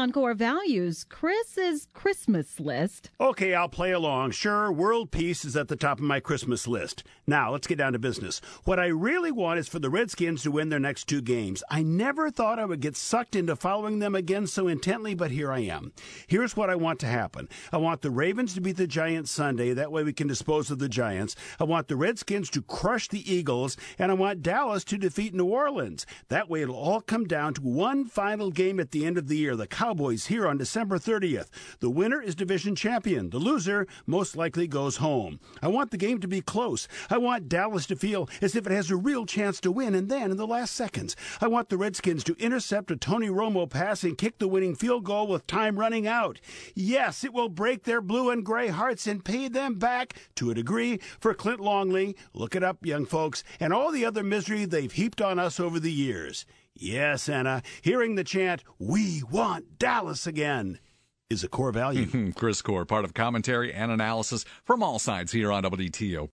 on Core Values, Chris's Christmas list. Okay, I'll play along. Sure, world peace is at the top of my Christmas list. Now, let's get down to business. What I really want is for the Redskins to win their next 2 games. I never thought I would get sucked into following them again so intently, but here I am. Here's what I want to happen. I want the Ravens to beat the Giants Sunday. That way we can dispose of the Giants. I want the Redskins to crush the Eagles, and I want Dallas to defeat New Orleans. That way it'll all come down to one final game at the end of the year. The Cowboys here on December 30th. The winner is division champion. The loser most likely goes home. I want the game to be close. I want Dallas to feel as if it has a real chance to win, and then in the last seconds, I want the Redskins to intercept a Tony Romo pass and kick the winning field goal with time running out. Yes, it will break their blue and gray hearts and pay them back, to a degree, for Clint Longley, look it up, young folks, and all the other misery they've heaped on us over the years. Yes, Anna, hearing the chant, "We want Dallas again," is a core value. Chris Core, part of commentary and analysis from all sides here on WTO.